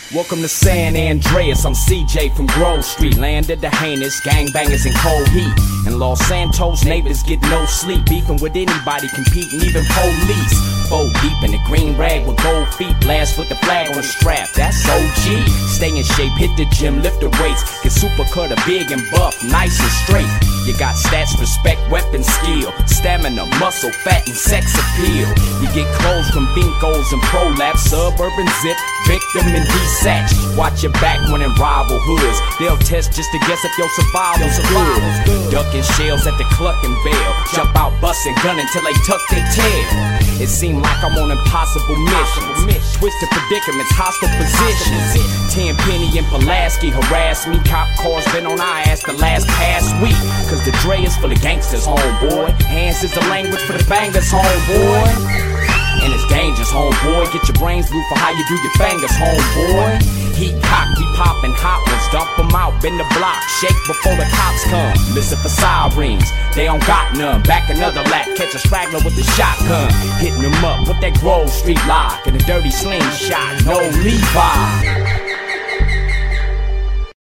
Welcome to San Andreas, I'm CJ from Grove Street. Land of the heinous, gangbangers in cold heat. In Los Santos, neighbors get no sleep. Beefing with anybody, competing, even police. Fold deep in the green rag with gold feet. Blast with the flag on the strap, that's OG. Stay in shape, hit the gym, lift the weights. Get super cutter, big and buff, nice and straight. You got stats, respect, weapon skill. Stamina, muscle, fat, and sex appeal. You get clothes from Binkos and Prolapse. Suburban zip, victim and desatch. Watch your back when in rival hoods. They'll test just to guess if your survival's good. Ducking shells at the clucking bell. Jump out, busting, gunning till they tuck their tail. It seemed like I'm on impossible missions. Twisted predicaments, hostile positions. Tenpenny and Pulaski harass me. Cop cars been on our ass the past week. Cause the Dre is for the gangsters, homeboy. Hands is the language for the bangers, homeboy. And it's dangerous, homeboy. Get your brains blue for how you do your fingers, homeboy. Heat cock, we poppin' hot ones. Dump them out, bend the block. Shake before the cops come. Listen for sirens, they don't got none. Back another lap, catch a straggler with the shotgun. Hitting them up with that Grove Street lock and a dirty slingshot. No Levi.